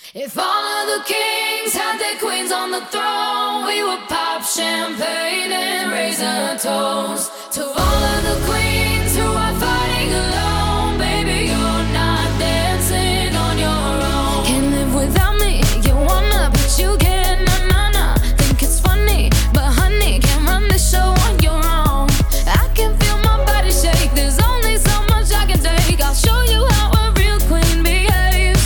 If all of the kings had their queens on the throne, we would pop champagne and raise a toast to all of the queens who are fighting alone. Baby, you're not dancing on your own. Can't live without me, you wanna, but you can't. Nah, nah, nah. Think it's funny, but honey, can't run this show on your own. I can feel my body shake, there's only so much I can take. I'll show you how a real queen behaves.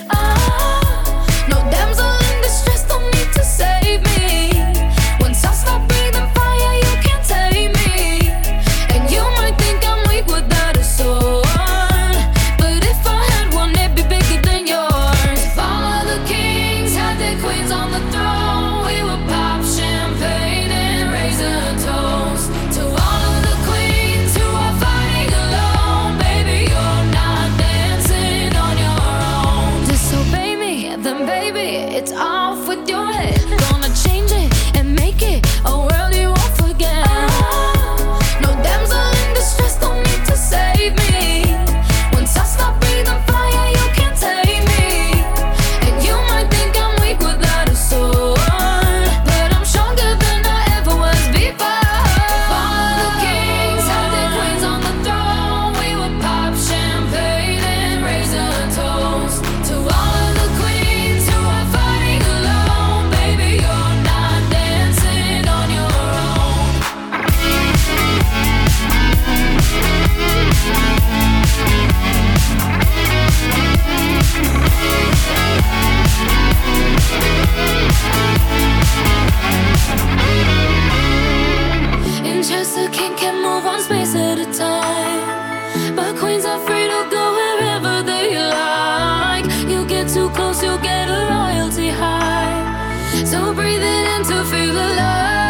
No damsel in distress, don't need to save me. Once I stop breathing fire, you can't tame me. And you might think I'm weak without a sword, but if I had one, it'd be bigger than yours. If all of the kings had their queens on the throne, we would pop champagne and raise a toast to all of the queens who are fighting alone. Baby, you're not dancing on your own. Disobey me, then baby, it's off with your head. Gonna change it and make it a world you won't forget. No damsel in distress, don't need to save me. Once I stop breathing fire, you can't take me. And you might think I'm weak without a sword, but I'm stronger than I ever was before. If all of the kings had their queens on the throne, we would pop champagne and raise a toast to all of the queens who are fighting alone. Baby, you're not dancing on your own. In Chester, king can move one space at a time, but queens are free to go wherever they like. You get too close, you'll get a royalty high. So breathe it in to feel alive.